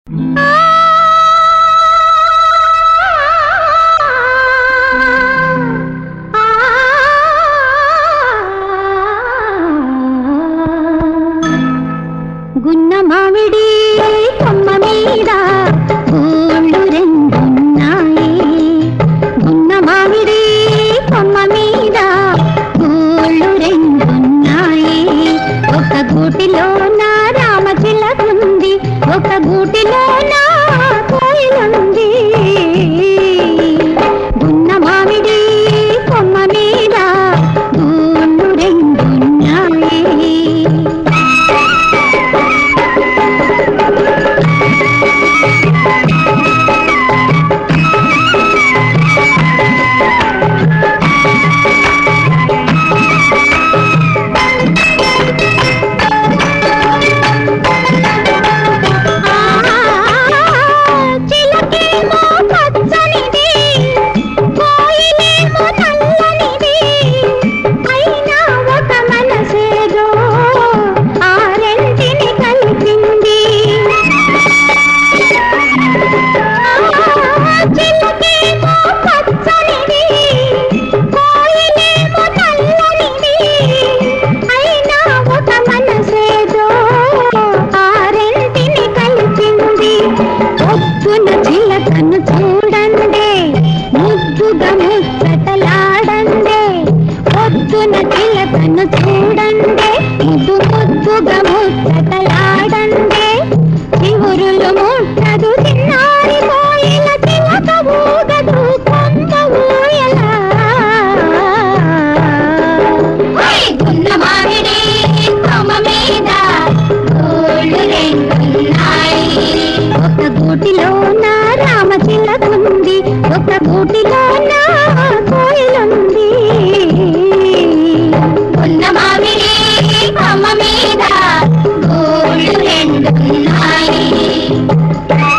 గున్న మామిడి కొమ్మ మీద గోళ్ళు రెండున్నాయి. గున్న మామిడి కొమ్మ మీద గోళ్ళు రెండున్నాయి. ఒక గూటిలో నా రామచిలకుంది, ఒక గూటిలో నా కోయిలుంది. గున్న మామిడి కొమ్మ మీద గోళ్ళు రెండున్నాయి. చిలకను చూడండి, ముద్దుగా ముచ్చటలాడండి. పొద్దున చిలకను చూడండి, ముద్దుగా ముచ్చటలాడండి. చివురులు ముట్టదు చిన్నారి కోయిల, చిలక ఊగదు కొమ్మ ఊయలా. గున్న మామిడి కొమ్మ మీద గోళ్ళు రెండున్నాయి. ఒక గూటిలో నా రామచిలకుంది, ఒక గూటిలో నా కోయిలుంది. గున్న మామిడి కొమ్మ మీద గోళ్ళు రెండున్నాయి.